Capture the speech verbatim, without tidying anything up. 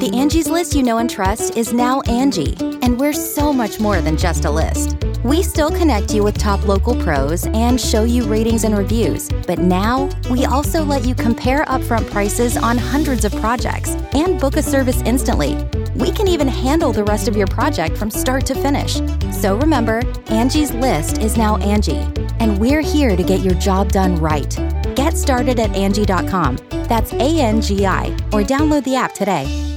The Angie's List you know and trust is now Angie, and we're so much more than just a list. We still connect you with top local pros and show you ratings and reviews, but now we also let you compare upfront prices on hundreds of projects and book a service instantly. We can even handle the rest of your project from start to finish. So remember, Angie's List is now Angie, and we're here to get your job done right. Get started at Angie dot com. That's A N G I, or download the app today.